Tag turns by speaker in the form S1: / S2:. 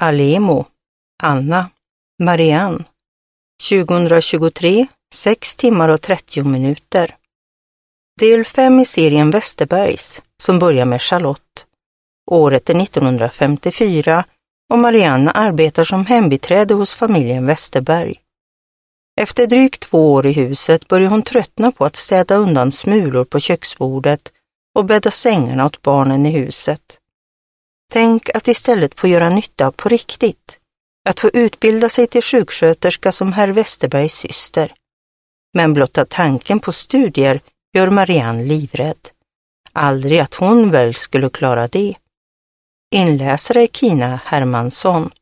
S1: Alemo, Anna, Marianne. 2023, 6 timmar och 30 minuter. Del 5 i serien Westerbergs, som börjar med Charlotte. Året är 1954 och Marianne arbetar som hembiträde hos familjen Westerberg. Efter drygt 2 år i huset börjar hon tröttna på att städa undan smulor på köksbordet och bädda sängarna åt barnen i huset. Tänk att istället få göra nytta på riktigt. Att få utbilda sig till sjuksköterska som herr Westerbergs syster. Men blotta tanken på studier gör Marianne livrädd. Aldrig att hon väl skulle klara det. Inläsare Kina Hermansson.